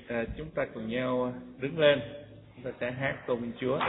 Chúng ta cùng nhau đứng lên, chúng ta sẽ hát tôn vinh Chúa.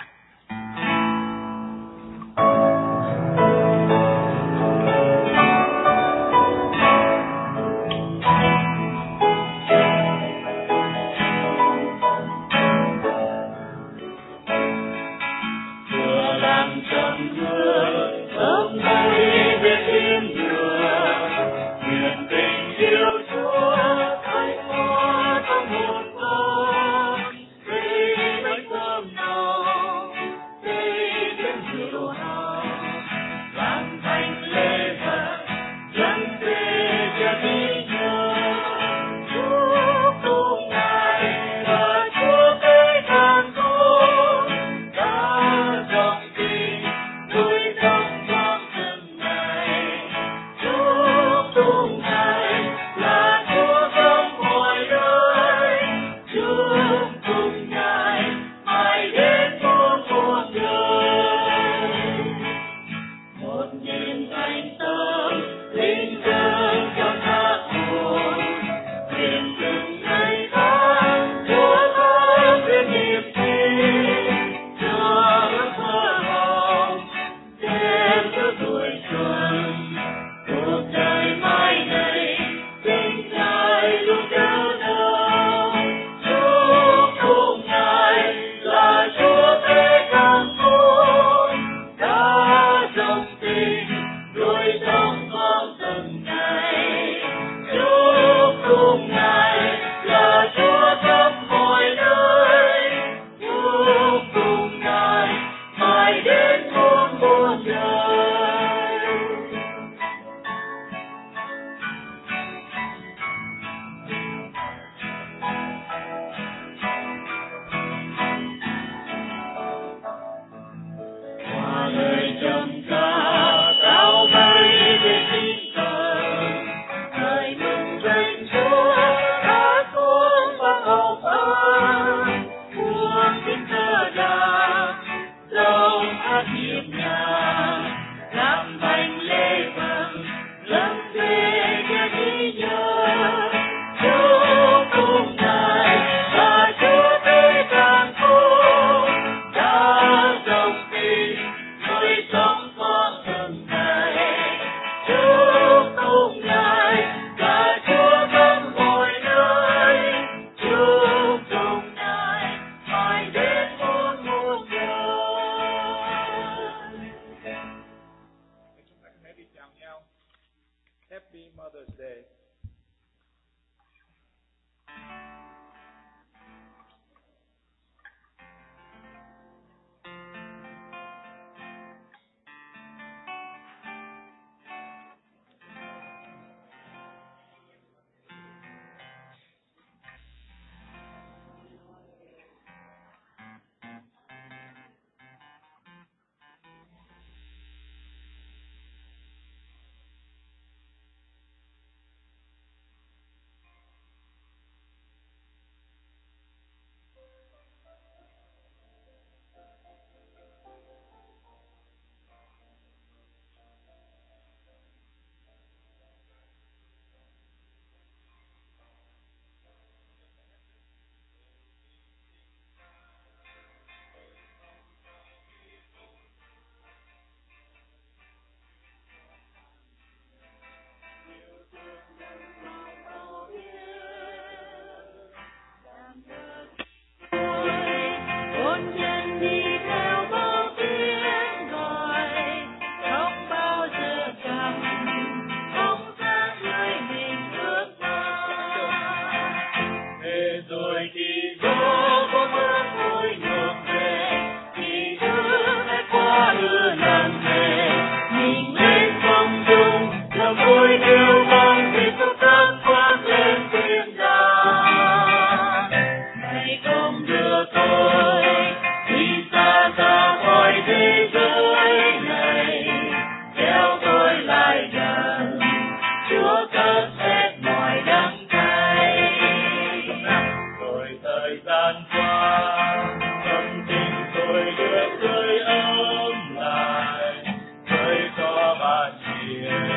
Happy Mother's Day.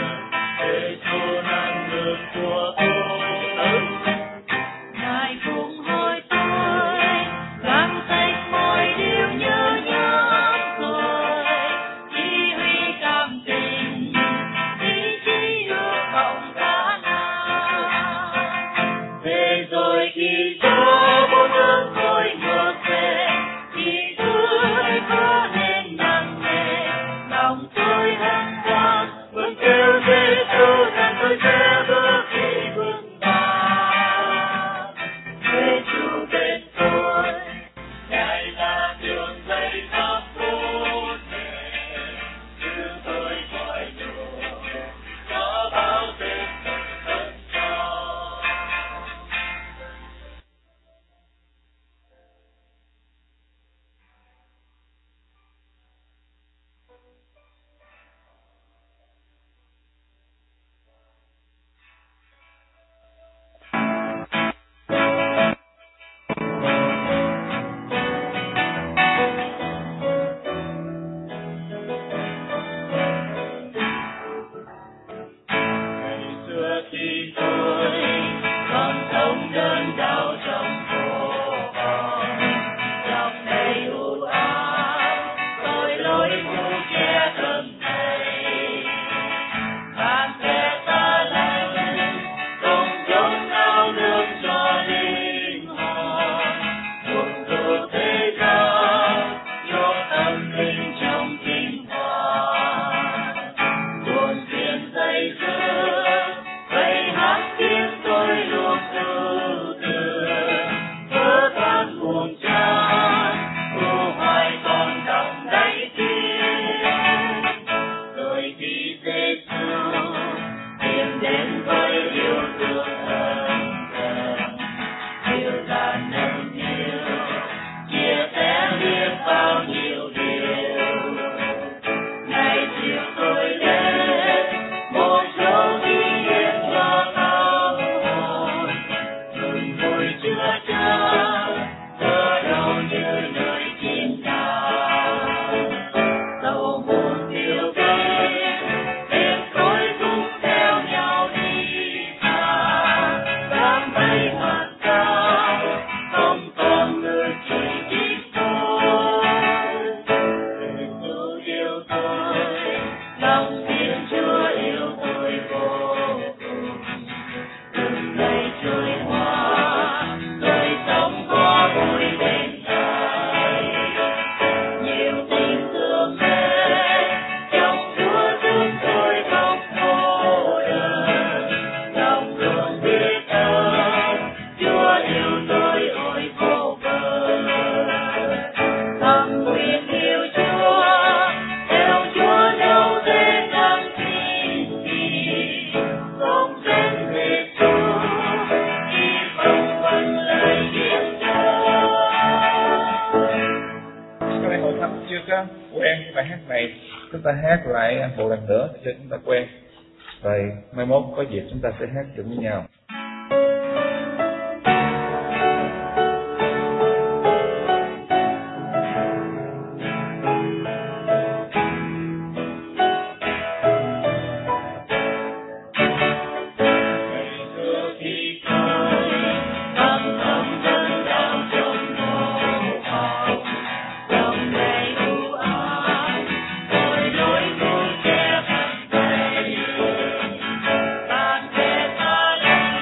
Ngài cũng rồi khi gió bốn hướng tôi ngược về thì tôi có nên nặng nề lòng tôi hân hoan vẫn kêu Giêsu rằng tôi sẽ bước đi vững vàng về chủ bên tôi Ngài là đường dây khắp bốn bề cứ tôi gọi nhủ có bao tên thân cao xưa khi tôi còn sống đơn đau trong vô vọng lòng đầy u ám tôi lối khu che thân thầy bạn sẽ ta lành không chống ao nước cho linh hồn buồn từ thế gian cho tâm linh trong kinh hoàng buồn phiền dây dưa vậy hát tiếng tôi luôn tự tưởng vỡ tan buồn chán tu hoài còn đậm đáy tim rồi khi Giêsu tìm đến với yêu thương ân cần yêu là nâng niu chia sẻ biết bao nhiêu điều ngày chiều tôi đến một chỗ đi yên cho tâm hồn mừng vui chưa chờ thở đầu như lời chim đàn dầu buồn tiêu vơi bên tôi cũng theo nhau đi xa đám mây hoàn cao không còn người chỉ biết tôi Giêsu yêu tôi lòng Thiên Chúa yêu tôi vô cùng từng ngày trôi qua đời sống có vui bên Ngài nhiều tình thương mến trong Chúa giúp tôi không cô đơn lòng luôn biết ơn Chúa yêu tôi ôi vô bờ thầm nguyện yêu Chúa theo Chúa đâu thế năng tin gì không đến Giêsu khi không vấn lời tiếng Chúa. Các bạn hội thánh chưa có quen cái bài hát này, chúng ta hát lại một lần nữa để chúng ta quen. Rồi mai mốt có dịp chúng ta sẽ hát chung với nhau. Ngày xưa khi tôi âm thầm đơn đau trong vô vọng lòng đầy u ám tôi lối khu che thân thầy bạn sẽ ta lành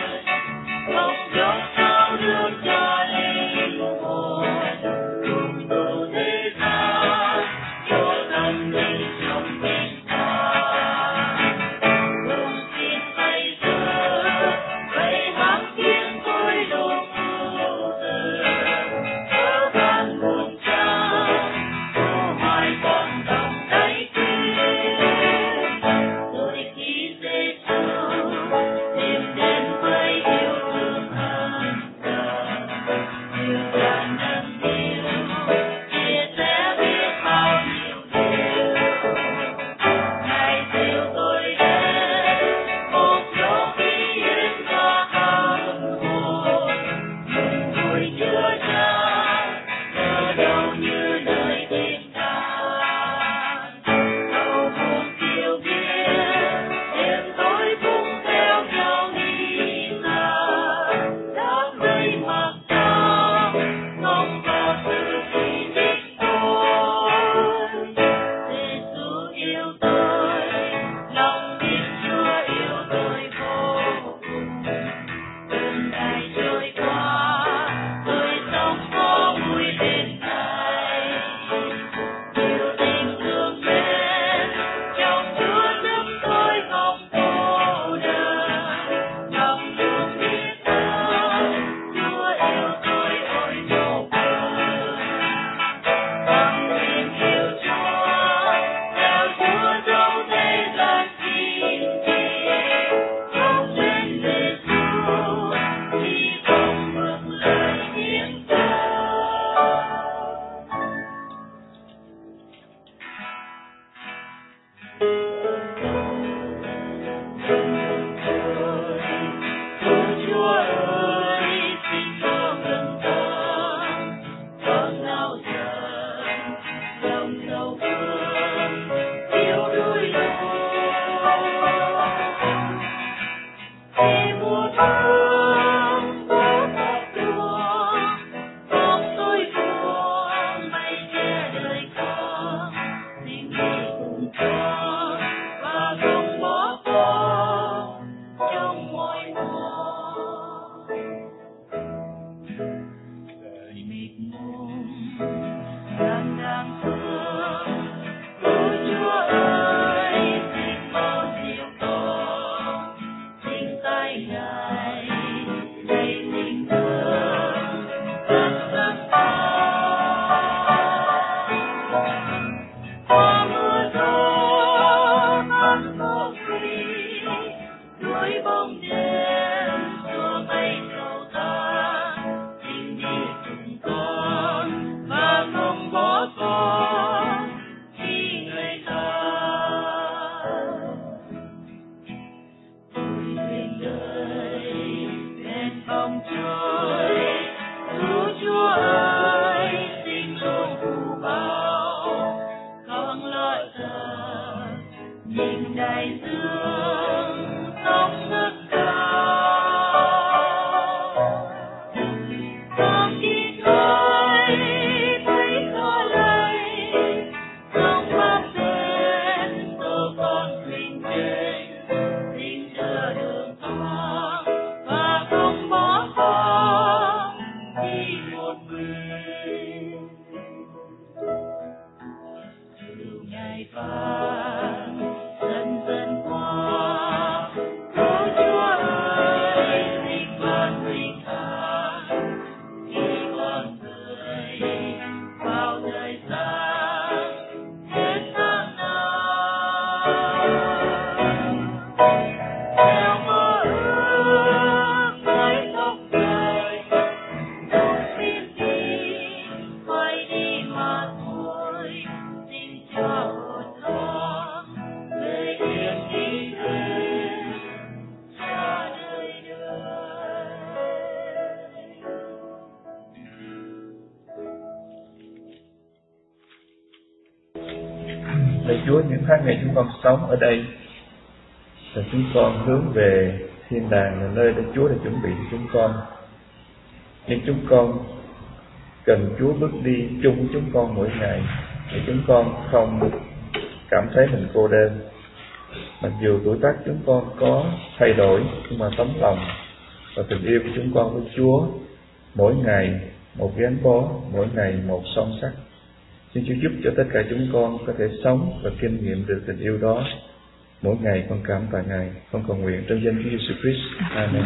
Lạy Chúa, những tháng ngày chúng con sống ở đây là chúng con hướng về thiên đàng, là nơi để Chúa đã chuẩn bị cho chúng con. Nhưng chúng con cần Chúa bước đi chung với chúng con mỗi ngày, để chúng con không cảm thấy mình cô đơn. Mặc dù tuổi tác chúng con có thay đổi, nhưng mà tấm lòng và tình yêu của chúng con với Chúa mỗi ngày một gắn bó, mỗi ngày một son sắt. Xin Chúa giúp cho tất cả chúng con có thể sống và kinh nghiệm được tình yêu đó mỗi ngày. Con cảm tạ Ngài, con cầu nguyện trong danh Chúa Giêsu Christ. Amen.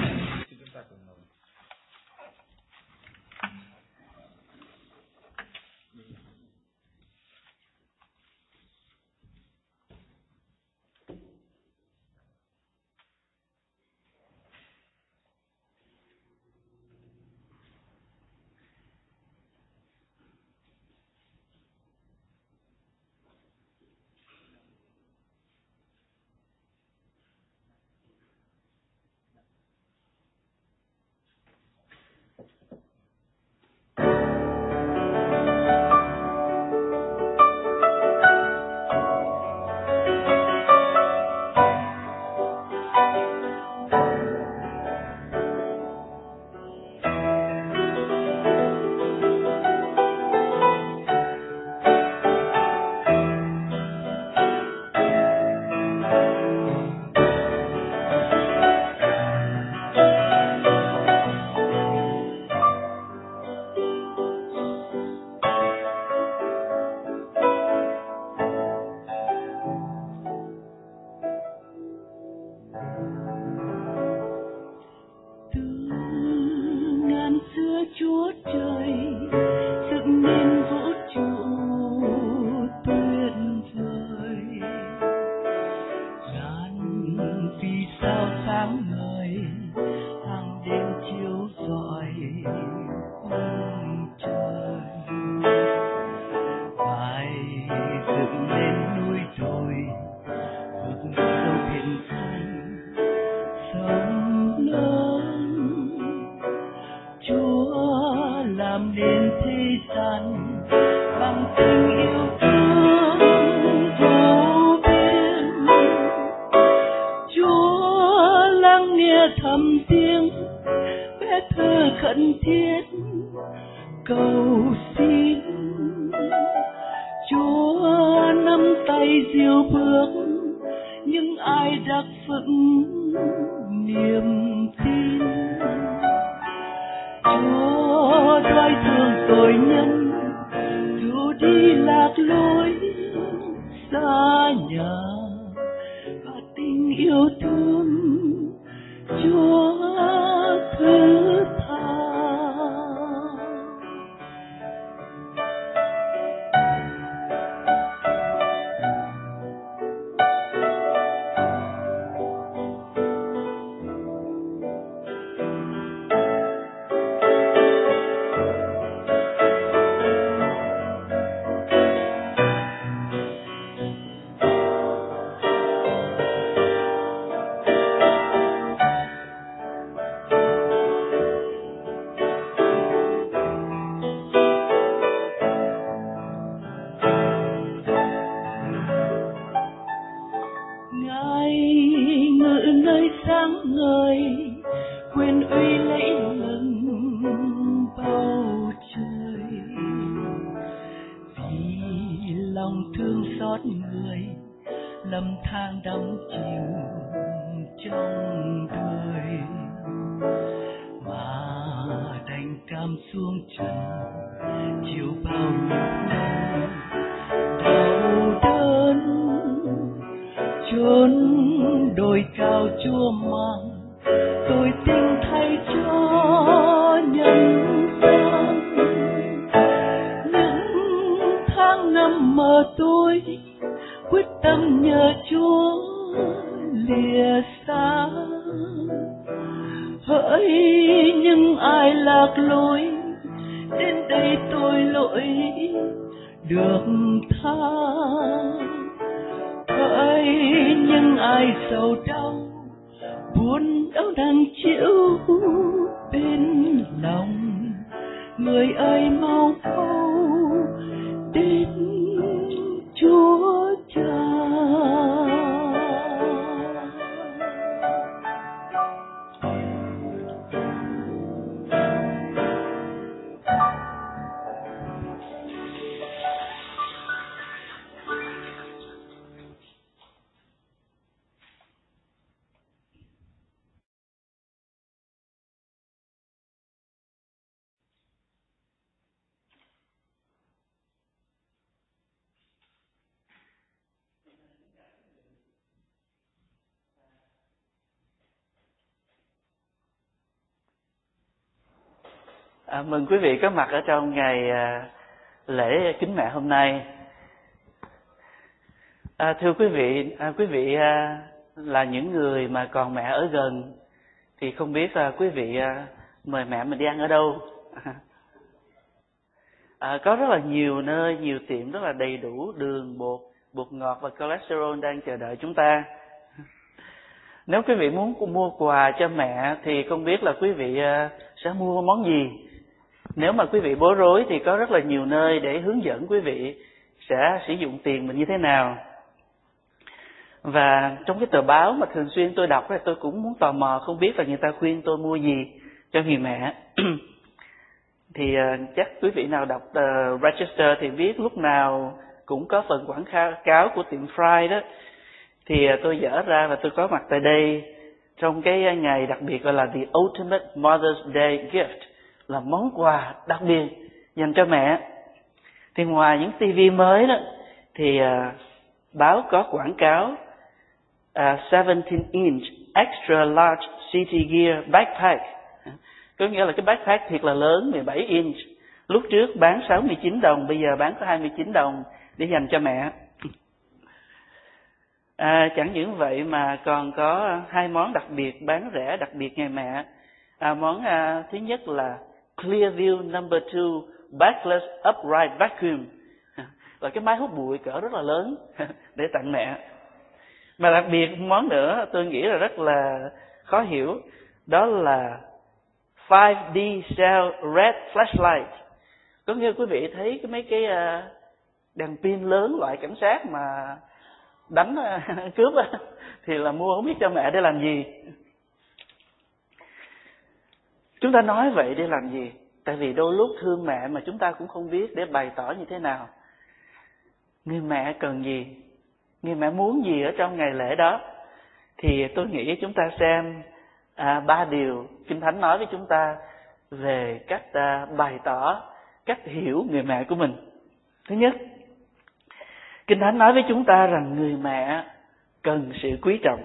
Người ơi mau đến Chúa cha. Mừng quý vị có mặt ở trong ngày lễ kính mẹ hôm nay. Thưa quý vị là những người mà còn mẹ ở gần thì không biết quý vị mời mẹ mình đi ăn ở đâu. Có rất là nhiều nơi, nhiều tiệm rất là đầy đủ đường, bột ngọt và cholesterol đang chờ đợi chúng ta. Nếu quý vị muốn mua quà cho mẹ thì không biết là quý vị sẽ mua món gì. Nếu mà quý vị bối rối thì có rất là nhiều nơi để hướng dẫn quý vị sẽ sử dụng tiền mình như thế nào. Và trong cái tờ báo mà thường xuyên tôi đọc thì tôi cũng muốn tò mò không biết là người ta khuyên tôi mua gì cho người mẹ. Thì chắc quý vị nào đọc tờ Register thì biết lúc nào cũng có phần quảng cáo của tiệm Fry đó. Thì tôi dở ra và tôi có mặt tại đây trong cái ngày đặc biệt gọi là The Ultimate Mother's Day Gift, là món quà đặc biệt dành cho mẹ. Thì ngoài những TV mới đó thì báo có quảng cáo 17-inch extra large city gear backpack. Có nghĩa là cái backpack thiệt là lớn, 17 inch. Lúc trước bán 69 đồng, bây giờ bán có 29 đồng để dành cho mẹ. Chẳng những vậy mà còn có hai món đặc biệt bán rẻ đặc biệt ngày mẹ. Món thứ nhất là Clearview number 2 backless upright vacuum, là cái máy hút bụi cỡ rất là lớn để tặng mẹ. Mà đặc biệt món nữa tôi nghĩ là rất là khó hiểu, đó là 5D cell red flashlight. Có nghĩa quý vị thấy mấy cái đèn pin lớn loại cảnh sát mà đánh cướp thì là mua không biết cho mẹ để làm gì. Chúng ta nói vậy để làm gì? Tại vì đôi lúc thương mẹ mà chúng ta cũng không biết để bày tỏ như thế nào. Người mẹ cần gì? Người mẹ muốn gì ở trong ngày lễ đó? Thì tôi nghĩ chúng ta xem 3 điều Kinh Thánh nói với chúng ta về cách bày tỏ, cách hiểu người mẹ của mình. Thứ nhất, Kinh Thánh nói với chúng ta rằng người mẹ cần sự quý trọng.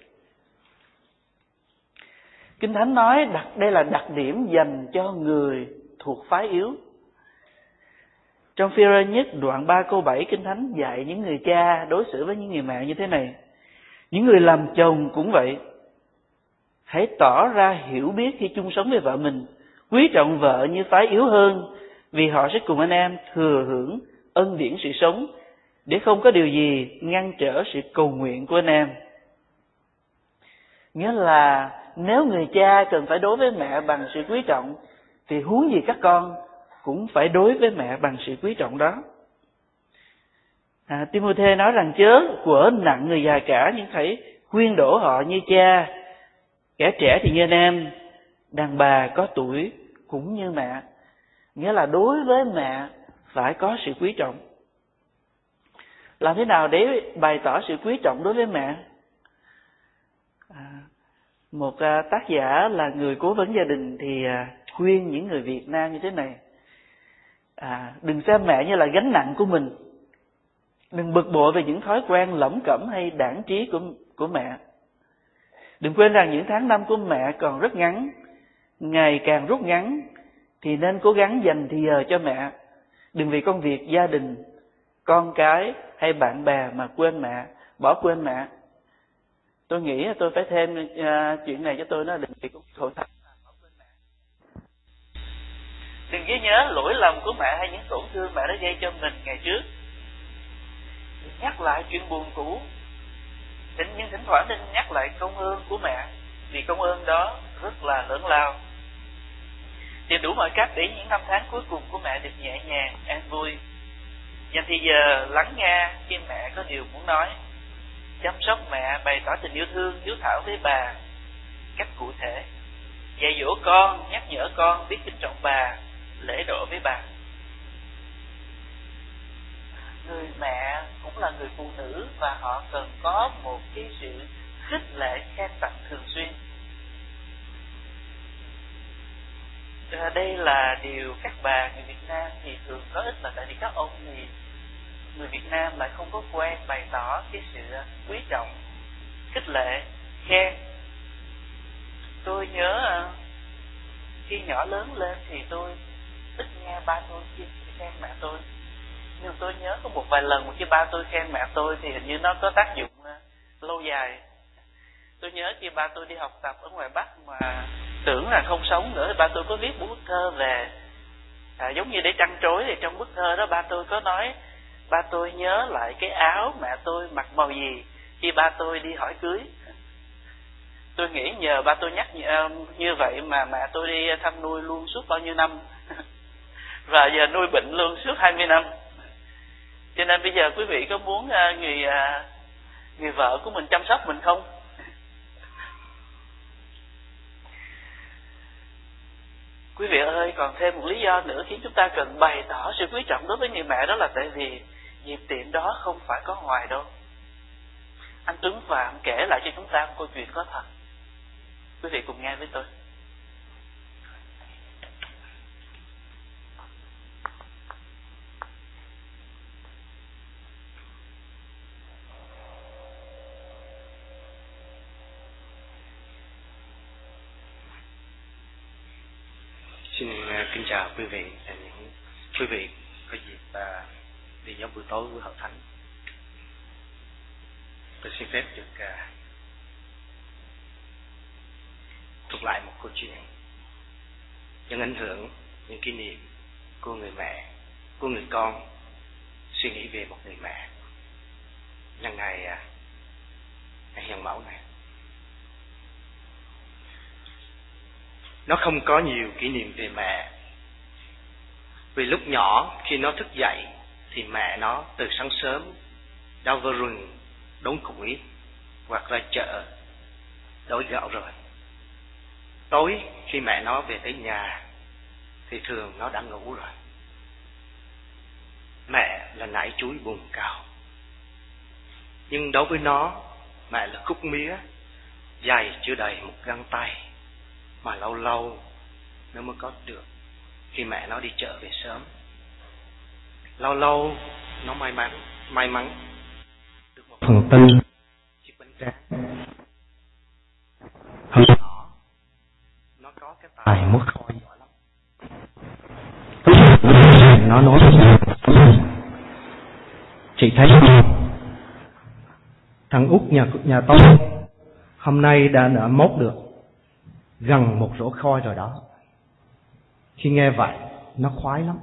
Kinh Thánh nói đây là đặc điểm dành cho người thuộc phái yếu. Trong Phi-rơ nhất đoạn 3 câu 7, Kinh Thánh dạy những người cha đối xử với những người mẹ như thế này. Những người làm chồng cũng vậy. Hãy tỏ ra hiểu biết khi chung sống với vợ mình, quý trọng vợ như phái yếu hơn, vì họ sẽ cùng anh em thừa hưởng ân điển sự sống, để không có điều gì ngăn trở sự cầu nguyện của anh em. Nghĩa là nếu người cha cần phải đối với mẹ bằng sự quý trọng, thì huống gì các con cũng phải đối với mẹ bằng sự quý trọng đó. Timôthê nói rằng chớ quở nặng người già cả, nhưng hãy khuyên đổ họ như cha, kẻ trẻ thì như anh em, đàn bà có tuổi cũng như mẹ. Nghĩa là đối với mẹ phải có sự quý trọng. Làm thế nào để bày tỏ sự quý trọng đối với mẹ? Một tác giả là người cố vấn gia đình thì khuyên những người Việt Nam như thế này. Đừng xem mẹ như là gánh nặng của mình. Đừng bực bội về những thói quen lẩm cẩm hay đảng trí của mẹ. Đừng quên rằng những tháng năm của mẹ còn rất ngắn. Ngày càng rút ngắn thì nên cố gắng dành thì giờ cho mẹ. Đừng vì công việc, gia đình, con cái hay bạn bè mà quên mẹ, bỏ quên mẹ. Tôi nghĩ tôi phải thêm chuyện này cho tôi, nó đừng vì hội thánh bỏ quên mẹ. Đừng ghi nhớ lỗi lầm của mẹ hay những tổn thương mẹ đã gây cho mình ngày trước. Đừng nhắc lại chuyện buồn cũ. Nhưng thỉnh thoảng nên nhắc lại công ơn của mẹ, vì công ơn đó rất là lớn lao. Tìm đủ mọi cách để những năm tháng cuối cùng của mẹ được nhẹ nhàng, an vui. Dành thì giờ lắng nghe khi mẹ có điều muốn nói. Chăm sóc mẹ, bày tỏ tình yêu thương, hiếu thảo với bà cách cụ thể. Dạy dỗ con, nhắc nhở con biết kính trọng bà, lễ độ với bà. Người mẹ cũng là người phụ nữ và họ cần có một cái sự khích lệ, khen tặng thường xuyên. Đây là điều các bà người Việt Nam thì thường có ít, là tại vì các ông thì người Việt Nam lại không có quen bày tỏ cái sự quý trọng, khích lệ, khen. Tôi nhớ khi nhỏ lớn lên thì tôi ba tôi khen mẹ tôi. Nhưng tôi nhớ có một vài lần mà khi ba tôi khen mẹ tôi thì hình như nó có tác dụng lâu dài. Tôi nhớ khi ba tôi đi học tập ở ngoài Bắc mà tưởng là không sống nữa, thì ba tôi có viết một bức thơ về giống như để trăn trối. Thì trong bức thơ đó ba tôi có nói ba tôi nhớ lại cái áo mẹ tôi mặc màu gì khi ba tôi đi hỏi cưới. Tôi nghĩ nhờ ba tôi nhắc như vậy mà mẹ tôi đi thăm nuôi luôn suốt bao nhiêu năm và giờ nuôi bệnh luôn suốt 20 năm. Cho nên bây giờ quý vị có muốn người vợ của mình chăm sóc mình không? Quý vị ơi, còn thêm một lý do nữa khiến chúng ta cần bày tỏ sự quý trọng đối với người mẹ, đó là tại vì dịp tiệc đó không phải có hoài đâu. Anh Tuấn Phạm kể lại cho chúng ta một câu chuyện có thật. Quý vị cùng nghe với tôi. Xin kính chào quý vị và những quý vị có dịp đi nhóm buổi tối của Hội Thánh. Tôi xin phép được thuật lại một câu chuyện những ảnh hưởng, những kỷ niệm của người mẹ, của người con suy nghĩ về một người mẹ nhân ngày Hiền Mẫu này. Nó không có nhiều kỷ niệm về mẹ, vì lúc nhỏ khi nó thức dậy thì mẹ nó từ sáng sớm đã vào rừng đốn củi hoặc ra chợ đổi gạo rồi. Tối khi mẹ nó về tới nhà thì thường nó đã ngủ rồi. Mẹ là nải chuối buồn cao, nhưng đối với nó, mẹ là khúc mía dài chưa đầy một găng tay mà lâu lâu nó mới có được khi mẹ nó đi chợ về sớm. Lâu lâu nó may mắn được một phần tư chiếc bánh tráng. Hồi nhỏ nó có cái tài múc khói giỏi lắm. Nó nói chị thấy thằng Út nhà tôi hôm nay đã móc được gần một rổ khói rồi đó. Khi nghe vậy nó khoái lắm.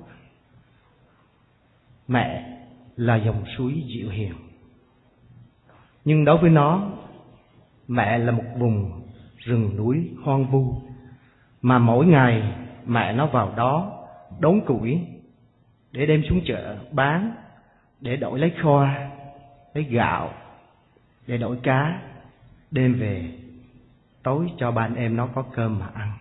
Mẹ là dòng suối dịu hiền, nhưng đối với nó, mẹ là một vùng rừng núi hoang vu mà mỗi ngày mẹ nó vào đó đốn củi để đem xuống chợ bán, để đổi lấy khoa, lấy gạo, để đổi cá, đem về tối cho ba anh em nó có cơm mà ăn.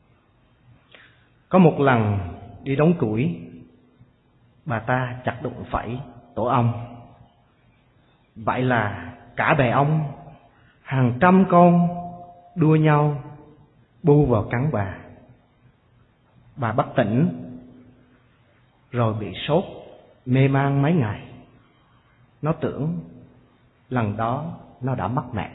Có một lần đi đốn củi, bà ta chặt đụng phải tổ ong. Vậy là cả bè ong, hàng trăm con đua nhau bu vào cắn bà. Bà bất tỉnh rồi bị sốt mê man mấy ngày. Nó tưởng lần đó nó đã mất mẹ.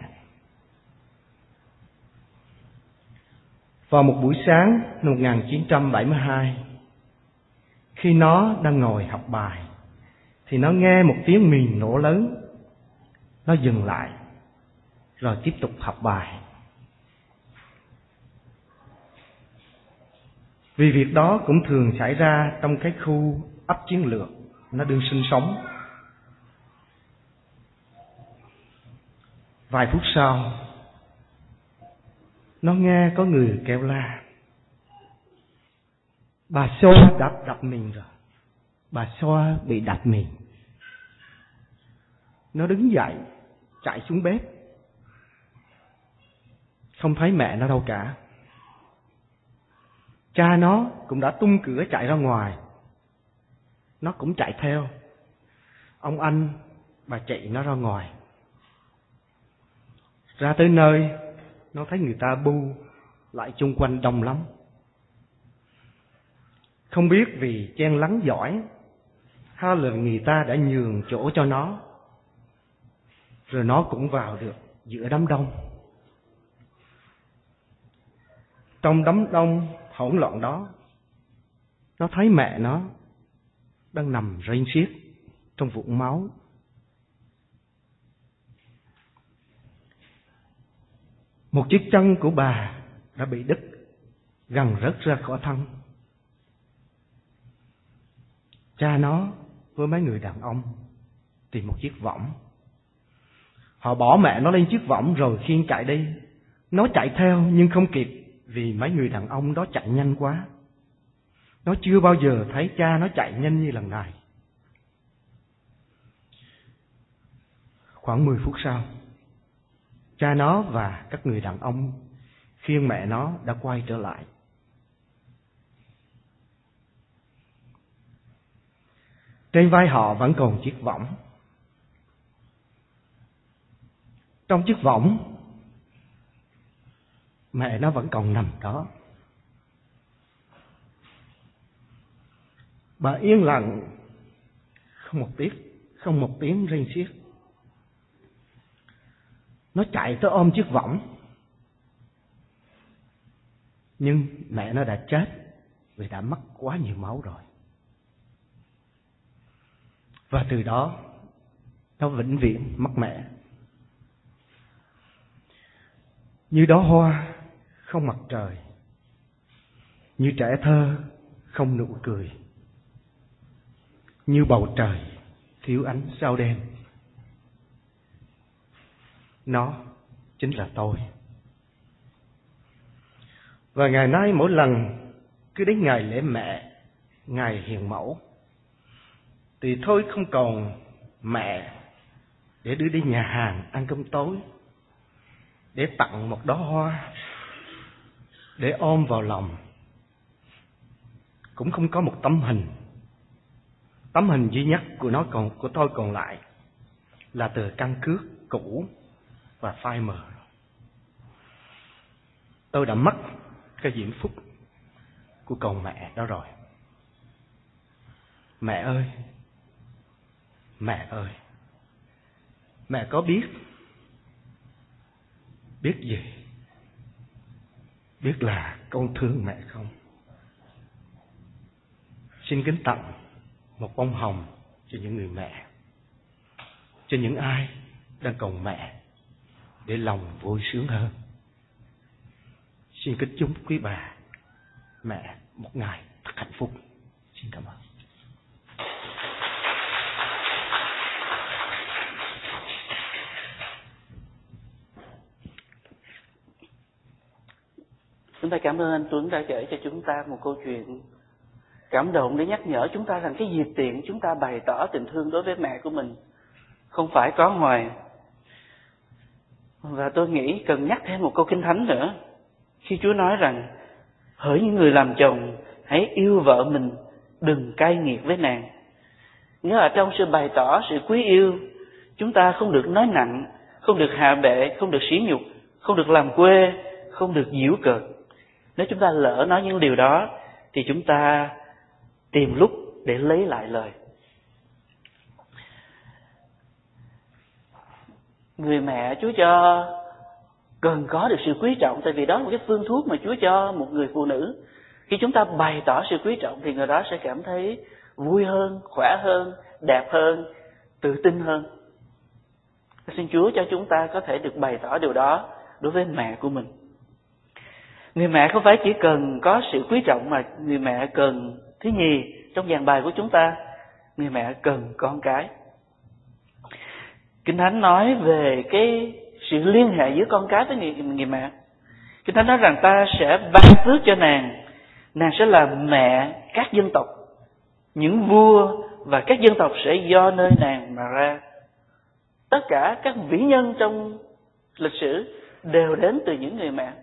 Vào một buổi sáng năm 1972, khi nó đang ngồi học bài, thì nó nghe một tiếng mìn nổ lớn. Nó dừng lại, rồi tiếp tục học bài. Vì việc đó cũng thường xảy ra trong cái khu ấp chiến lược nó đương sinh sống. Vài phút sau, nó nghe có người kêu la. Bà Xoa đập mình rồi. Bà Xoa bị đập mình. Nó đứng dậy, chạy xuống bếp. Không thấy mẹ nó đâu cả. Cha nó cũng đã tung cửa chạy ra ngoài. Nó cũng chạy theo. Ông anh, bà chị nó ra ngoài. Ra tới nơi, nó thấy người ta bu lại chung quanh đông lắm. Không biết vì chen lấn giỏi hay là người ta đã nhường chỗ cho nó, rồi nó cũng vào được giữa đám đông. Trong đám đông hỗn loạn đó, Nó thấy mẹ nó đang nằm rên xiết trong vũng máu. Một chiếc chân của bà đã bị đứt, gần rớt ra khỏi thân. Cha nó với mấy người đàn ông tìm một chiếc võng. Họ bỏ mẹ nó lên chiếc võng rồi khiêng chạy đi. Nó chạy theo nhưng không kịp vì mấy người đàn ông đó chạy nhanh quá. Nó chưa bao giờ thấy cha nó chạy nhanh như lần này. Khoảng 10 phút sau, cha nó và các người đàn ông khiêng mẹ nó đã quay trở lại. Trên vai họ vẫn còn chiếc võng. Trong chiếc võng, mẹ nó vẫn còn nằm đó. Bà yên lặng, không một tiếng rên xiết. Nó chạy tới ôm chiếc võng. Nhưng mẹ nó đã chết vì đã mất quá nhiều máu rồi. Và từ đó nó vĩnh viễn mất mẹ. Như đóa hoa không mặt trời, như trẻ thơ không nụ cười, như bầu trời thiếu ánh sao đêm. Nó chính là tôi. Và ngày nay mỗi lần cứ đến ngày lễ mẹ, ngày hiền mẫu, thì thôi không còn mẹ để đưa đi nhà hàng ăn cơm tối, để tặng một đóa hoa, để ôm vào lòng. Cũng không có một tấm hình. Tấm hình duy nhất của tôi còn lại là tờ căn cước cũ và phai mờ. Tôi đã mất cái diễm phúc của cậu mẹ đó rồi. Mẹ ơi, mẹ ơi, mẹ có biết gì? Biết là con thương mẹ không? Xin kính tặng một bông hồng cho những người mẹ, cho những ai đang còn mẹ, để lòng vui sướng hơn. Xin kính chúc quý bà mẹ một ngày thật hạnh phúc. Xin cảm ơn. Chúng ta cảm ơn anh Tuấn đã kể cho chúng ta một câu chuyện cảm động để nhắc nhở chúng ta rằng cái dịp tiện chúng ta bày tỏ tình thương đối với mẹ của mình không phải có hoài. Và tôi nghĩ cần nhắc thêm một câu Kinh Thánh nữa, khi Chúa nói rằng hỡi những người làm chồng, hãy yêu vợ mình, đừng cay nghiệt với nàng. Nghĩa là trong sự bày tỏ sự quý yêu, chúng ta không được nói nặng, không được hạ bệ, không được sỉ nhục, không được làm quê, không được giễu cợt. Nếu chúng ta lỡ nói những điều đó thì chúng ta tìm lúc để lấy lại lời. Người mẹ Chúa cho cần có được sự quý trọng, tại vì đó là một cái phương thuốc mà Chúa cho một người phụ nữ. Khi chúng ta bày tỏ sự quý trọng thì người đó sẽ cảm thấy vui hơn, khỏe hơn, đẹp hơn, tự tin hơn. Xin Chúa cho chúng ta có thể được bày tỏ điều đó đối với mẹ của mình. Người mẹ không phải chỉ cần có sự quý trọng, mà người mẹ cần thứ nhì trong dàn bài của chúng ta, người mẹ cần con cái. Kinh Thánh nói về cái sự liên hệ giữa con cái với người mẹ. Kinh Thánh nói rằng ta sẽ ban phước cho nàng sẽ là mẹ các dân tộc, những vua và các dân tộc sẽ do nơi nàng mà ra. Tất cả các vĩ nhân trong lịch sử đều đến từ những người mẹ.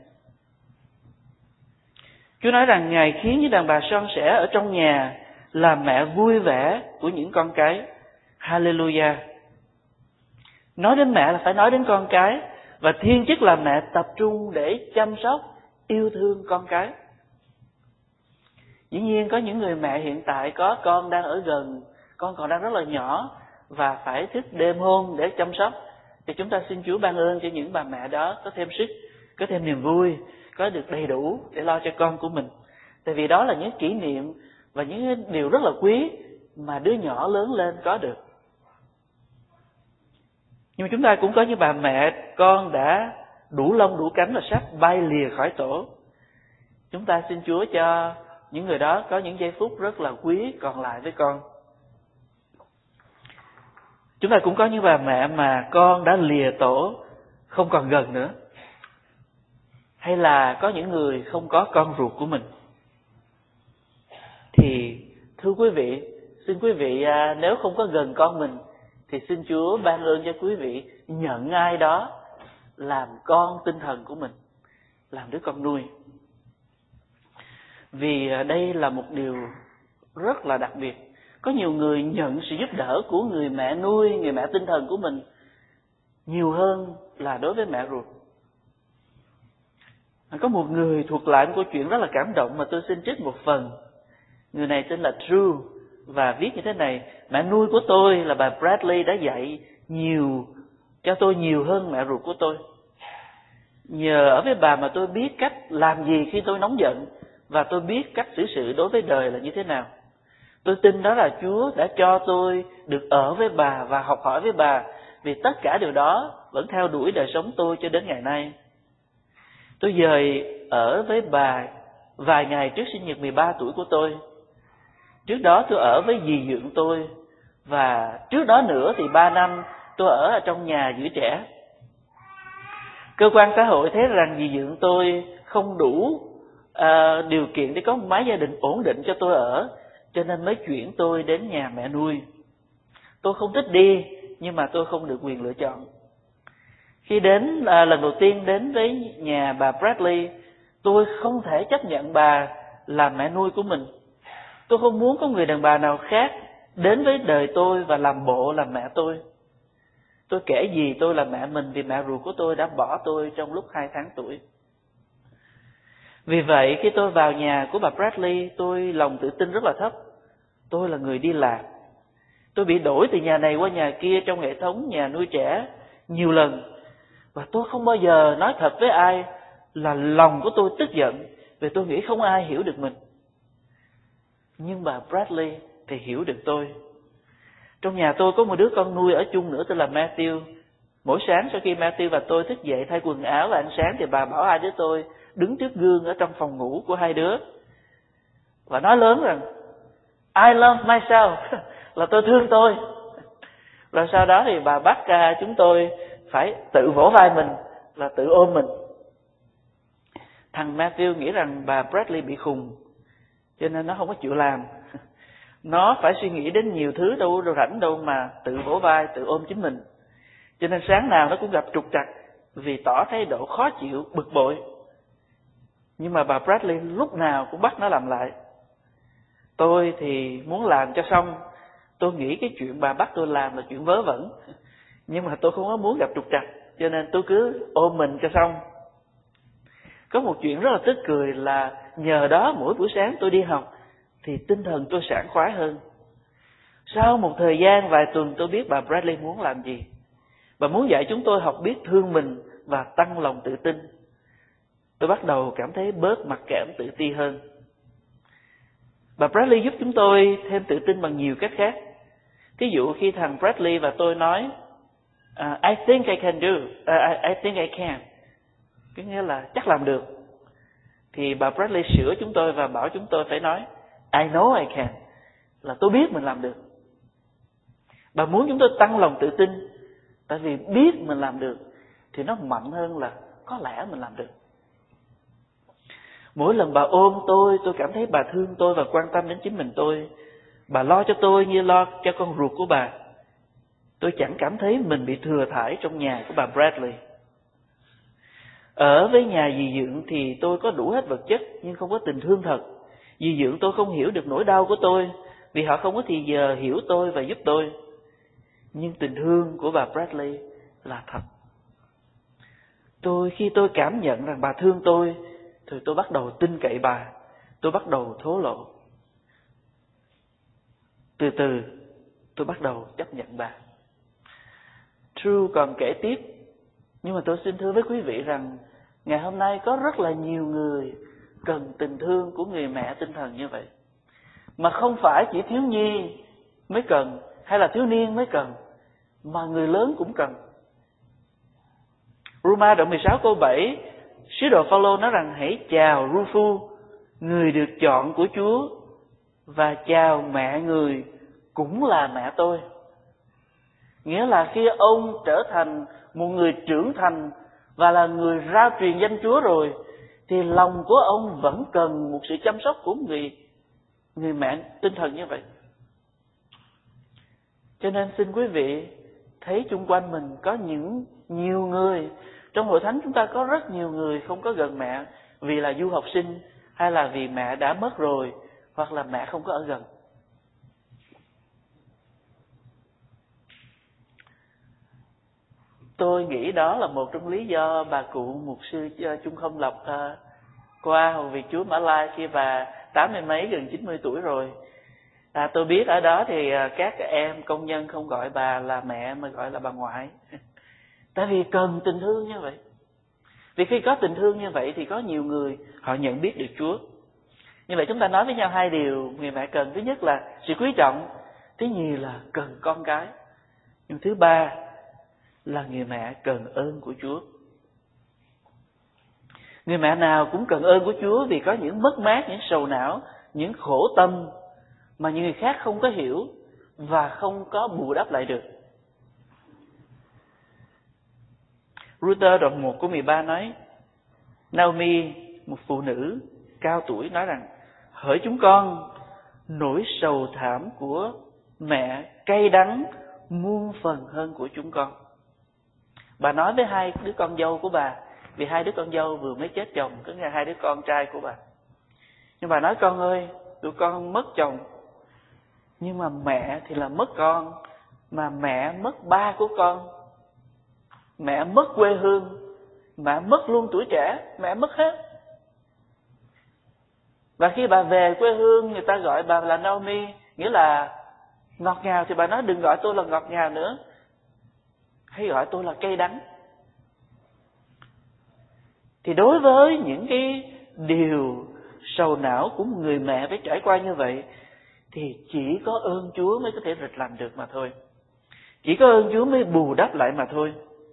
Chúa nói rằng Ngài khiến những đàn bà son sẻ ở trong nhà là mẹ vui vẻ của những con cái. Hallelujah. Nói đến mẹ là phải nói đến con cái, và thiên chức là mẹ tập trung để chăm sóc, yêu thương con cái. Dĩ nhiên có những người mẹ hiện tại có con đang ở gần, con còn đang rất là nhỏ và phải thức đêm hôm để chăm sóc, thì chúng ta xin Chúa ban ơn cho những bà mẹ đó có thêm sức, có thêm niềm vui, có được đầy đủ để lo cho con của mình. Tại vì đó là những kỷ niệm và những điều rất là quý mà đứa nhỏ lớn lên có được. Nhưng chúng ta cũng có những bà mẹ con đã đủ lông đủ cánh và sắp bay lìa khỏi tổ. Chúng ta xin Chúa cho những người đó có những giây phút rất là quý còn lại với con. Chúng ta cũng có những bà mẹ mà con đã lìa tổ, không còn gần nữa. Hay là có những người không có con ruột của mình. Thì thưa quý vị, xin quý vị nếu không có gần con mình thì xin Chúa ban ơn cho quý vị nhận ai đó làm con tinh thần của mình, làm đứa con nuôi. Vì đây là một điều rất là đặc biệt. Có nhiều người nhận sự giúp đỡ của người mẹ nuôi, người mẹ tinh thần của mình nhiều hơn là đối với mẹ ruột. Có một người thuộc lại một câu chuyện rất là cảm động mà tôi xin trích một phần. Người này tên là Drew và viết như thế này: mẹ nuôi của tôi là bà Bradley đã dạy cho tôi nhiều hơn mẹ ruột của tôi. Nhờ ở với bà mà tôi biết cách làm gì khi tôi nóng giận, và tôi biết cách xử sự đối với đời là như thế nào. Tôi tin đó là Chúa đã cho tôi được ở với bà và học hỏi với bà, vì tất cả điều đó vẫn theo đuổi đời sống tôi cho đến ngày nay. Tôi dời ở với bà vài ngày trước sinh nhật 13 tuổi của tôi. Trước đó tôi ở với dì dượng tôi, và trước đó nữa thì 3 năm tôi ở trong nhà giữ trẻ. Cơ quan xã hội thấy rằng dì dượng tôi không đủ điều kiện để có một mái gia đình ổn định cho tôi ở, cho nên mới chuyển tôi đến nhà mẹ nuôi. Tôi không thích đi, nhưng mà tôi không được quyền lựa chọn. Khi đến lần đầu tiên đến với nhà bà Bradley, tôi không thể chấp nhận bà làm mẹ nuôi của mình. Tôi không muốn có người đàn bà nào khác đến với đời tôi và làm bộ làm mẹ tôi. Tôi kể gì tôi là mẹ mình vì mẹ ruột của tôi đã bỏ tôi trong lúc 2 tháng tuổi. Vì vậy khi tôi vào nhà của bà Bradley, tôi lòng tự tin rất là thấp. Tôi là người đi lạc. Tôi bị đổi từ nhà này qua nhà kia trong hệ thống nhà nuôi trẻ nhiều lần. Và tôi không bao giờ nói thật với ai là lòng của tôi tức giận, vì tôi nghĩ không ai hiểu được mình. Nhưng bà Bradley thì hiểu được tôi. Trong nhà tôi có một đứa con nuôi ở chung nữa tên là Matthew. Mỗi sáng sau khi Matthew và tôi thức dậy thay quần áo và ăn sáng thì bà bảo hai đứa tôi đứng trước gương ở trong phòng ngủ của hai đứa và nói lớn rằng I love myself, là tôi thương tôi. Rồi sau đó thì bà bắt chúng tôi phải tự vỗ vai mình, là tự ôm mình. Thằng Matthew nghĩ rằng bà Bradley bị khùng, cho nên nó không có chịu làm. Nó phải suy nghĩ đến nhiều thứ đâu rảnh đâu mà tự vỗ vai, tự ôm chính mình. Cho nên sáng nào nó cũng gặp trục trặc vì tỏ thái độ khó chịu, bực bội. Nhưng mà bà Bradley lúc nào cũng bắt nó làm lại. Tôi thì muốn làm cho xong. Tôi nghĩ cái chuyện bà bắt tôi làm là chuyện vớ vẩn, nhưng mà tôi không có muốn gặp trục trặc, cho nên tôi cứ ôm mình cho xong. Có một chuyện rất là tức cười là nhờ đó mỗi buổi sáng tôi đi học thì tinh thần tôi sảng khoái hơn. Sau một thời gian vài tuần tôi biết bà Bradley muốn làm gì. Bà muốn dạy chúng tôi học biết thương mình và tăng lòng tự tin. Tôi bắt đầu cảm thấy bớt mặc cảm tự ti hơn. Bà Bradley giúp chúng tôi thêm tự tin bằng nhiều cách khác. Ví dụ khi thằng Bradley và tôi nói I think I can do, I think I can, có nghĩa là chắc làm được, thì bà Bradley sửa chúng tôi và bảo chúng tôi phải nói I know I can, là tôi biết mình làm được. Bà muốn chúng tôi tăng lòng tự tin, tại vì biết mình làm được thì nó mạnh hơn là có lẽ mình làm được. Mỗi lần bà ôm tôi cảm thấy bà thương tôi và quan tâm đến chính mình tôi. Bà lo cho tôi như lo cho con ruột của bà. Tôi chẳng cảm thấy mình bị thừa thãi trong nhà của bà Bradley. Ở với nhà dì dượng thì tôi có đủ hết vật chất nhưng không có tình thương thật. Dì dượng tôi không hiểu được nỗi đau của tôi vì họ không có thì giờ hiểu tôi và giúp tôi. Nhưng tình thương của bà Bradley là thật. Khi tôi cảm nhận rằng bà thương tôi thì tôi bắt đầu tin cậy bà. Tôi bắt đầu thổ lộ. Từ từ tôi bắt đầu chấp nhận bà. True còn kể tiếp, nhưng mà tôi xin thưa với quý vị rằng ngày hôm nay có rất là nhiều người cần tình thương của người mẹ tinh thần như vậy. mà không phải chỉ thiếu nhi mới cần hay là thiếu niên mới cần, mà người lớn cũng cần. Roma đoạn 16 câu 7, sứ đồ Phaolô nói rằng hãy chào Ruphu, người được chọn của Chúa, và chào mẹ người cũng là mẹ tôi. Nghĩa là khi ông trở thành một người trưởng thành và là người rao truyền danh Chúa rồi, thì lòng của ông vẫn cần một sự chăm sóc của người mẹ tinh thần như vậy. Cho nên xin quý vị thấy chung quanh mình có nhiều người, trong hội thánh chúng ta có rất nhiều người không có gần mẹ vì là du học sinh, hay là vì mẹ đã mất rồi, hoặc là mẹ không có ở gần. Tôi nghĩ đó là một trong lý do bà cụ mục sư Trung Không Lộc qua Hầu Việc Chúa Mã Lai khi bà 80 mấy gần 90 tuổi rồi. Tôi biết ở đó thì các em công nhân không gọi bà là mẹ mà gọi là bà ngoại. Tại vì cần tình thương như vậy. Vì khi có tình thương như vậy thì có nhiều người họ nhận biết được Chúa. Như vậy chúng ta nói với nhau hai điều người mẹ cần. Thứ nhất là sự quý trọng, thứ nhì là cần con cái. Nhưng thứ ba là người mẹ cần ơn của Chúa. Người mẹ nào cũng cần ơn của Chúa vì có những mất mát, những sầu não, những khổ tâm mà những người khác không có hiểu và không có bù đắp lại được. Ruther đoạn 1 của 13 nói, Naomi, một phụ nữ cao tuổi, nói rằng hỡi chúng con, nỗi sầu thảm của mẹ cay đắng muôn phần hơn của chúng con. Bà nói với hai đứa con dâu của bà, vì hai đứa con dâu vừa mới chết chồng, tức là hai đứa con trai của bà. Nhưng bà nói con ơi, tụi con mất chồng, nhưng mà mẹ thì là mất con, mà mẹ mất ba của con, mẹ mất quê hương, mẹ mất luôn tuổi trẻ, mẹ mất hết. Và khi bà về quê hương, người ta gọi bà là Naomi, nghĩa là ngọt ngào, thì bà nói đừng gọi tôi là ngọt ngào nữa, hãy gọi tôi là cay đắng. Thì đối với những cái điều sầu não của một người mẹ phải trải qua như vậy, thì chỉ có ơn Chúa mới có thể rịch lành được mà thôi. Chỉ có ơn Chúa mới bù đắp lại mà thôi.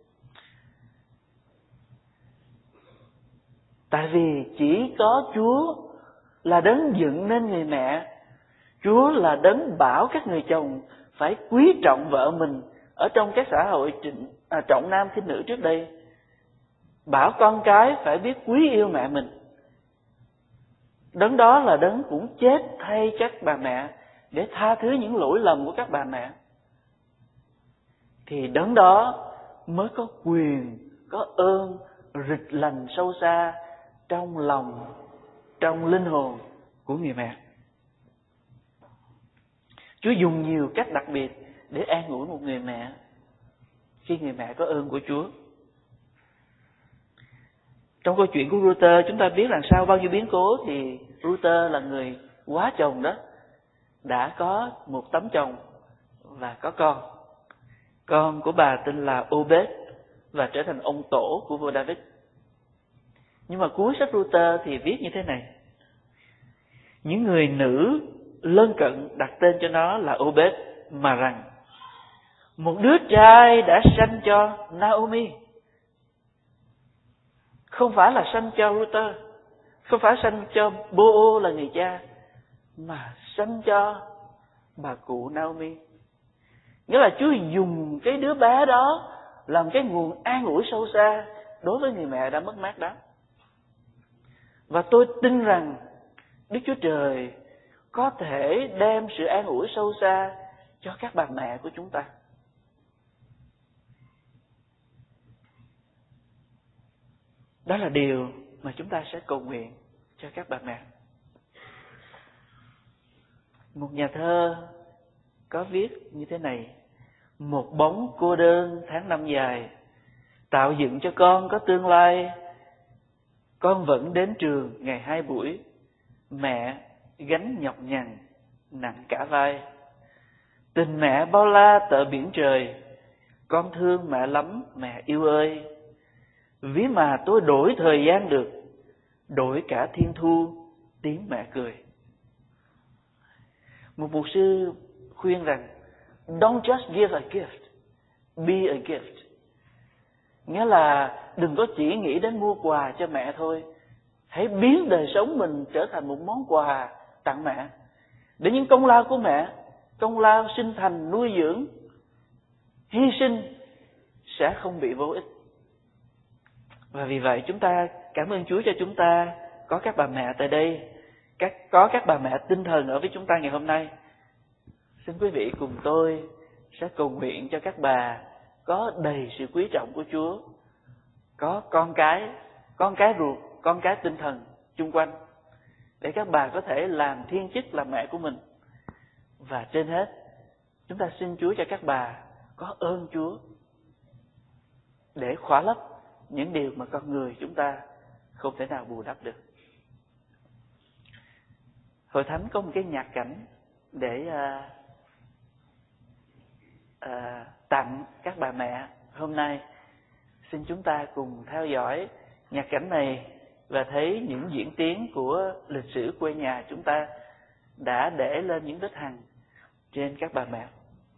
Tại vì chỉ có Chúa là đấng dựng nên người mẹ. Chúa là đấng bảo các người chồng phải quý trọng vợ mình. Ở trong các xã hội trọng nam khinh nữ trước đây, bảo con cái phải biết quý yêu mẹ mình. Đấng đó là đấng cũng chết thay các bà mẹ để tha thứ những lỗi lầm của các bà mẹ. Thì đấng đó mới có quyền, có ơn rịch lành sâu xa trong lòng, trong linh hồn của người mẹ. Chúa dùng nhiều cách đặc biệt để an ủi một người mẹ khi người mẹ có ơn của Chúa. Trong câu chuyện của Ruther, chúng ta biết rằng sau bao nhiêu biến cố thì Ruther là người quá chồng đó, đã có một tấm chồng và có con. Con của bà tên là Obed và trở thành ông tổ của vua David. Nhưng mà cuối sách Ruther thì viết như thế này: những người nữ lân cận đặt tên cho nó là Obed, mà rằng một đứa trai đã sanh cho Naomi. Không phải là sanh cho Ruther, không phải sanh cho Bô-ô là người cha, mà sanh cho bà cụ Naomi. Nghĩa là Chúa dùng cái đứa bé đó làm cái nguồn an ủi sâu xa đối với người mẹ đã mất mát đó. Và tôi tin rằng Đức Chúa Trời có thể đem sự an ủi sâu xa cho các bà mẹ của chúng ta. Đó là điều mà chúng ta sẽ cầu nguyện cho các bà mẹ. Một nhà thơ có viết như thế này: một bóng cô đơn tháng năm dài, tạo dựng cho con có tương lai. Con vẫn đến trường ngày 2 buổi, mẹ gánh nhọc nhằn nặng cả vai. Tình mẹ bao la tợ biển trời, con thương mẹ lắm mẹ yêu ơi. Ví mà tôi đổi thời gian được, đổi cả thiên thu tiếng mẹ cười. Một mục sư khuyên rằng don't just give a gift, be a gift. Nghĩa là đừng có chỉ nghĩ đến mua quà cho mẹ thôi, hãy biến đời sống mình trở thành một món quà tặng mẹ, để những công lao của mẹ, công lao sinh thành, nuôi dưỡng, hy sinh sẽ không bị vô ích. Và vì vậy chúng ta cảm ơn Chúa cho chúng ta có các bà mẹ tại đây, có các bà mẹ tinh thần ở với chúng ta ngày hôm nay. Xin quý vị cùng tôi sẽ cầu nguyện cho các bà có đầy sự quý trọng của Chúa, có con cái ruột, con cái tinh thần chung quanh, để các bà có thể làm thiên chức làm mẹ của mình. Và trên hết, chúng ta xin Chúa cho các bà có ơn Chúa để khỏa lấp những điều mà con người chúng ta không thể nào bù đắp được. Hội thánh có một cái nhạc cảnh để tặng các bà mẹ hôm nay. Xin chúng ta cùng theo dõi nhạc cảnh này và thấy những diễn tiến của lịch sử quê nhà chúng ta đã để lên những vết hằn trên các bà mẹ.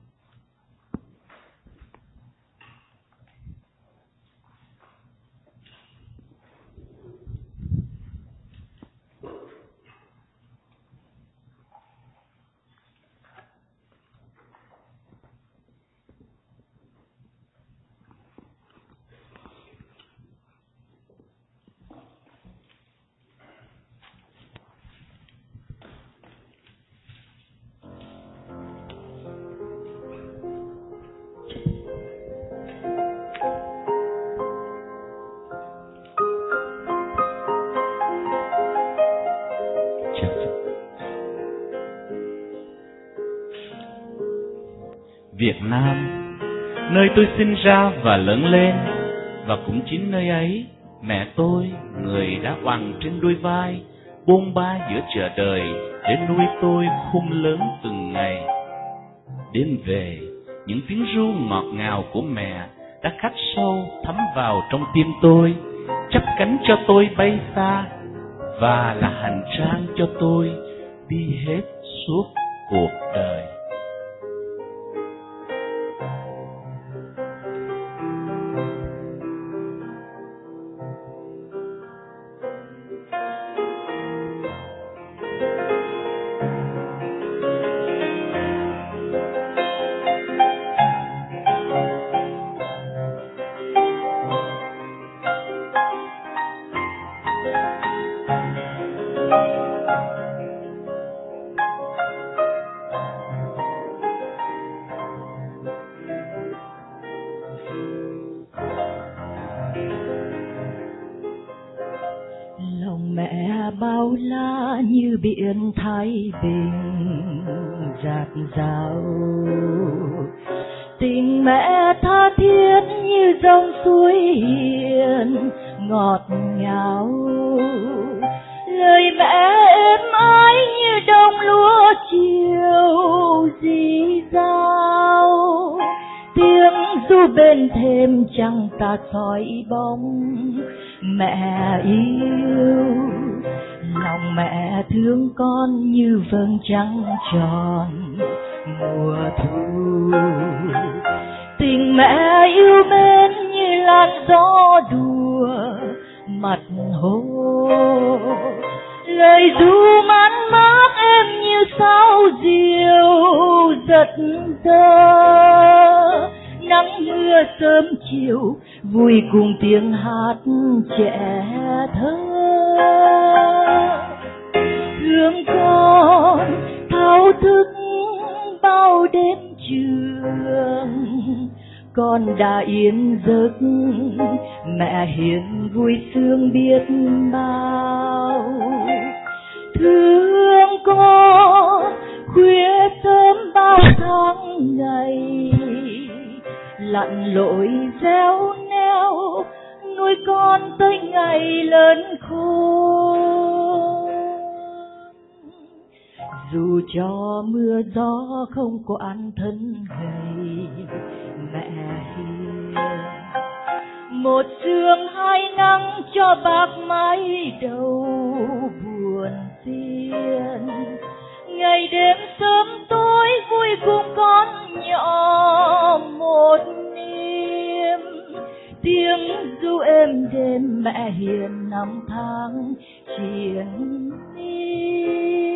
Việt Nam, nơi tôi sinh ra và lớn lên, và cũng chính nơi ấy mẹ tôi, người đã quằn trên đôi vai, bôn ba giữa chợ đời để nuôi tôi khôn lớn từng ngày. Đêm về, những tiếng ru ngọt ngào của mẹ đã khắc sâu thấm vào trong tim tôi, chắp cánh cho tôi bay xa, và là hành trang cho tôi đi hết suốt cuộc đời. bao la như biển Thái Bình dạt dào, tình mẹ tha thiết như dòng suối hiền ngọt ngào, lời mẹ êm ái như đồng lúa chiều rì rào, tiếng ru bên thềm trăng ta soi bóng mẹ yêu, lòng mẹ thương con như vầng trăng tròn mùa thu, tình mẹ yêu mến như làn gió đùa mặt hồ, lời ru man mát em như sao diều giật tơ, nắng mưa sớm chiều vui cùng tiếng hát trẻ thơ, thương con thao thức bao đêm trường, con đã yên giấc mẹ hiền vui sướng biết bao, thương con khuya sớm bao tháng ngày, lặn lội réo neo nuôi con tới ngày lớn khôn, dù cho mưa gió không có ăn thân gầy mẹ hiền, một sương hai nắng cho bạc mái đầu buồn phiền, ngày đêm sớm mẹ hiền năm tháng chiến đi.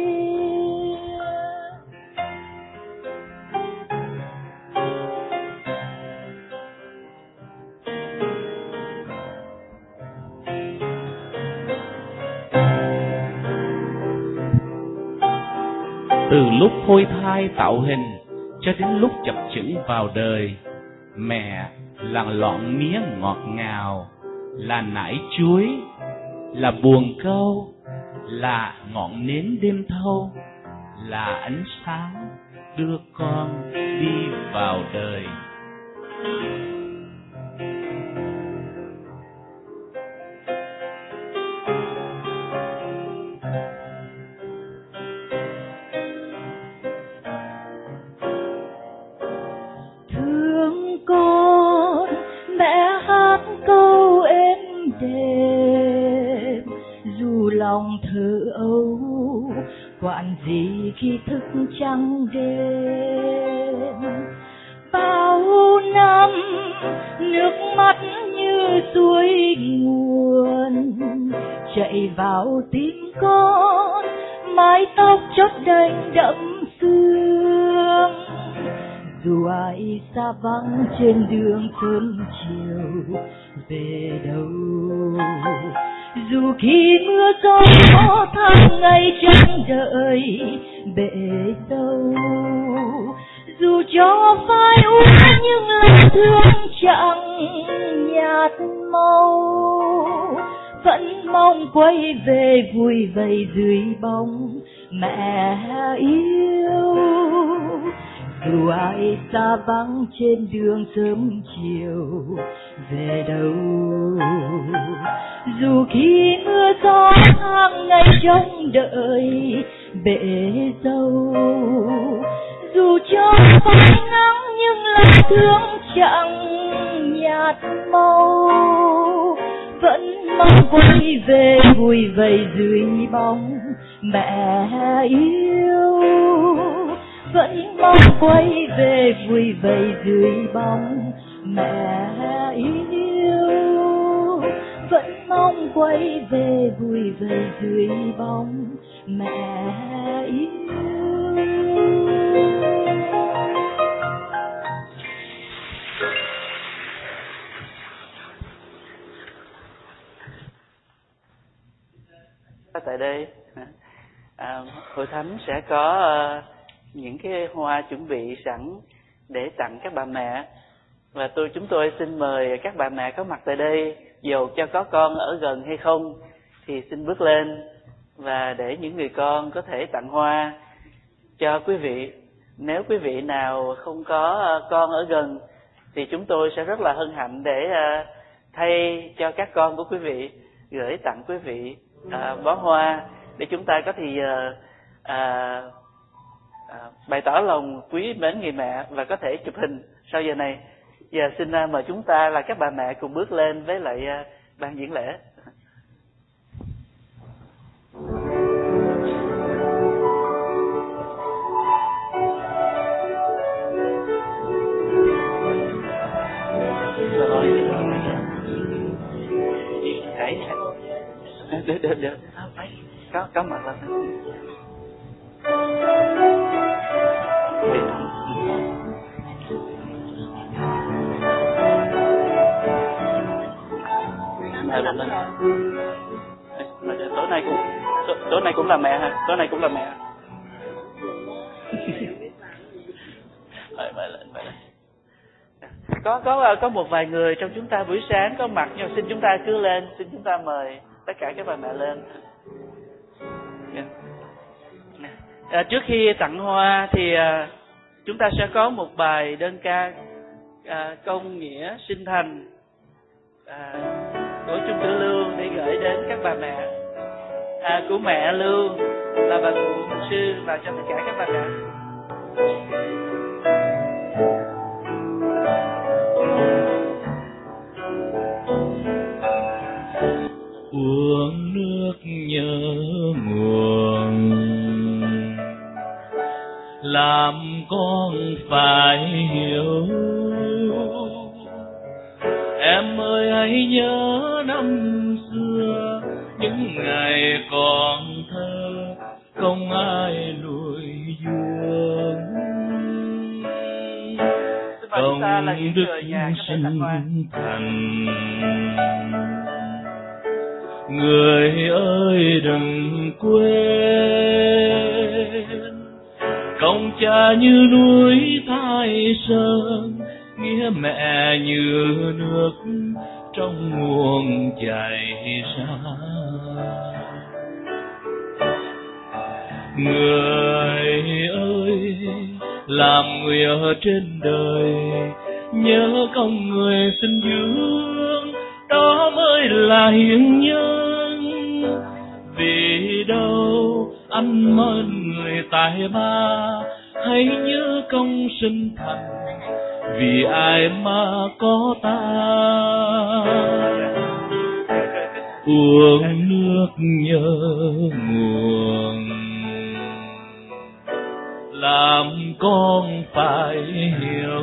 Từ lúc phôi thai tạo hình cho đến lúc chập chững vào đời, mẹ là lọn mía ngọt ngào, là nải chuối, là buồn câu, là ngọn nến đêm thâu, là ánh sáng đưa con đi vào đời. Lòng thơ âu quản gì khi thức trắng đêm, bao năm nước mắt như suối nguồn chạy vào tim con, mái tóc chót đành đẫm sương. Dù ai xa vắng trên đường sớm chiều về đâu, dù khi mưa gió tháng ngày chẳng đợi bể dâu, dù cho phai u nhưng lòng thương chẳng nhạt màu, vẫn mong quay về vui vầy dưới bóng mẹ yêu. Dù ai xa vắng trên đường sớm chiều về đâu, dù khi mưa gió tháng ngày trông đợi bể dâu, dù cho phai nắng nhưng lòng thương chẳng nhạt màu, vẫn mong quay về vui vầy dưới bóng mẹ yêu. Vẫn mong quay về vui vầy dưới bóng mẹ yêu. Vẫn mong quay về vui vầy dưới bóng mẹ yêu. Tại đây hội thánh sẽ có những cái hoa chuẩn bị sẵn để tặng các bà mẹ, và chúng tôi xin mời các bà mẹ có mặt tại đây, dầu cho có con ở gần hay không thì xin bước lên và để những người con có thể tặng hoa cho quý vị. Nếu quý vị nào không có con ở gần thì chúng tôi sẽ rất là hân hạnh để thay cho các con của quý vị gửi tặng quý vị bó hoa để chúng ta có thì bày tỏ lòng quý mến người mẹ và có thể chụp hình sau giờ này. Giờ xin mời chúng ta là các bà mẹ cùng bước lên với lại ban diễn lễ. Được. Có mặt là tối nay cũng là mẹ hả? Tối nay cũng là mẹ. Mời lên. Có một vài người trong chúng ta buổi sáng có mặt, nhưng xin chúng ta cứ lên, xin chúng ta mời tất cả các bà mẹ lên. Trước khi tặng hoa thì chúng ta sẽ có một bài đơn ca công nghĩa sinh thành của Trung tử Lưu để gửi đến các bà mẹ, của mẹ Lưu là bà cụ sư và cho tất cả các bà mẹ. Uống nước nhớ nguồn, làm con phải hiểu. Em ơi hãy nhớ năm xưa, những ngày còn thơ không ai nuôi dưỡng. Công đức sinh thành, người ơi đừng quên. Công cha như núi Thái Sơn, nghĩa mẹ như nước trong nguồn chảy ra. Người ơi, làm người ở trên đời, nhớ công người sinh dưỡng, đó mới là hiền nhân. Vì đâu anh mến người tài ba, hãy nhớ công sinh thành, vì ai mà có ta. Uống nước nhớ nguồn, làm con phải hiểu.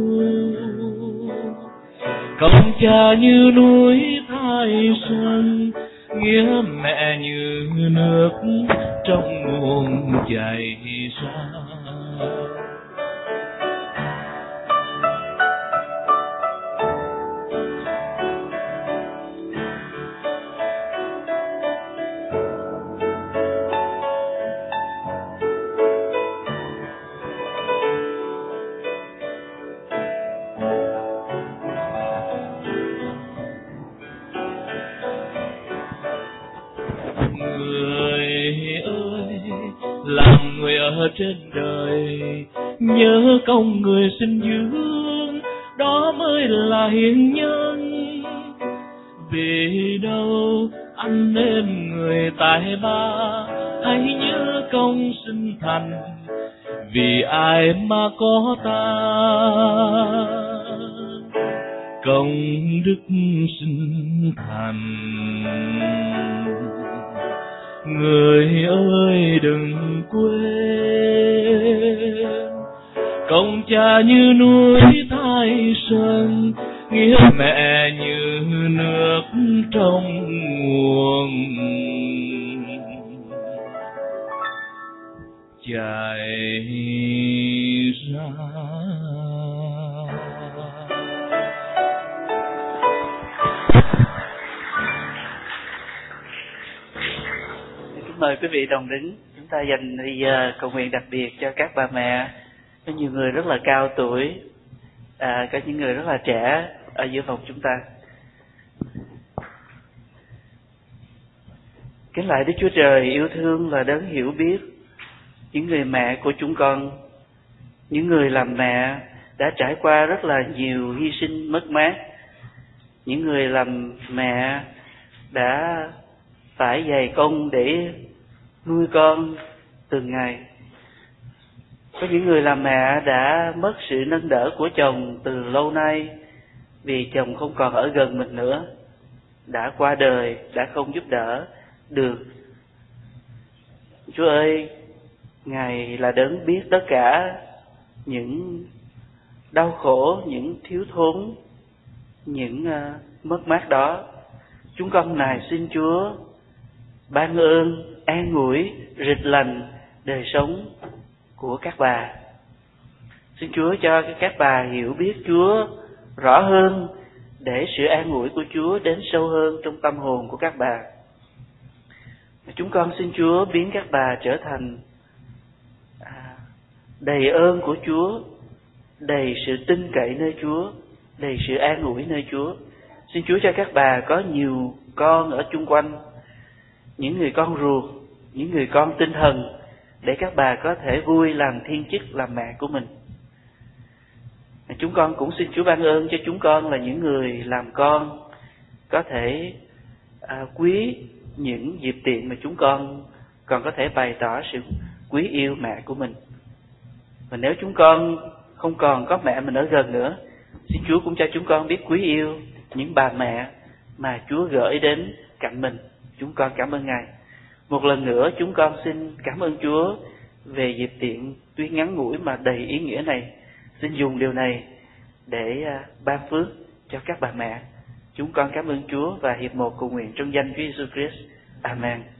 Công cha như núi Thái Sơn, nghĩa mẹ như nước trong nguồn chảy ra. Làm người ở trên đời, nhớ công người sinh dưỡng, đó mới là hiền nhân. Vì đâu anh nên người tài ba, hãy nhớ công sinh thành, vì ai mà có ta. Công đức sinh thành, người ơi đừng quên. Công cha như núi Thái Sơn, nghĩa mẹ như nước trong nguồn chảy ra. Mời quý vị đồng đứng, chúng ta dành thời giờ cầu nguyện đặc biệt cho các bà mẹ. Có nhiều người rất là cao tuổi, có những người rất là trẻ ở giữa phòng chúng ta. Kính lạy Đức Chúa Trời yêu thương và đấng hiểu biết những người mẹ của chúng con, những người làm mẹ đã trải qua rất là nhiều hy sinh mất mát, những người làm mẹ đã phải dày công để nuôi con từng ngày. Có những người làm mẹ đã mất sự nâng đỡ của chồng từ lâu nay vì chồng không còn ở gần mình nữa, đã qua đời, đã không giúp đỡ được. Chúa ơi, Ngài là đấng biết tất cả những đau khổ, những thiếu thốn, những mất mát đó. Chúng con này xin Chúa ban ơn, an ủi, rịch lành đời sống của các bà. Xin Chúa cho các bà hiểu biết Chúa rõ hơn, để sự an ủi của Chúa đến sâu hơn trong tâm hồn của các bà. Chúng con xin Chúa biến các bà trở thành đầy ơn của Chúa, đầy sự tin cậy nơi Chúa, đầy sự an ủi nơi Chúa. Xin Chúa cho các bà có nhiều con ở chung quanh, những người con ruột, những người con tinh thần, để các bà có thể vui làm thiên chức làm mẹ của mình. Chúng con cũng xin Chúa ban ơn cho chúng con là những người làm con có thể quý những dịp tiện mà chúng con còn có thể bày tỏ sự quý yêu mẹ của mình. Và nếu chúng con không còn có mẹ mình ở gần nữa, xin Chúa cũng cho chúng con biết quý yêu những bà mẹ mà Chúa gửi đến cạnh mình. Chúng con cảm ơn Ngài. Một lần nữa chúng con xin cảm ơn Chúa về dịp tiện tuy ngắn ngủi mà đầy ý nghĩa này. Xin dùng điều này để ban phước cho các bà mẹ. Chúng con cảm ơn Chúa và hiệp một cầu nguyện trong danh Chúa Jesus Christ. Amen.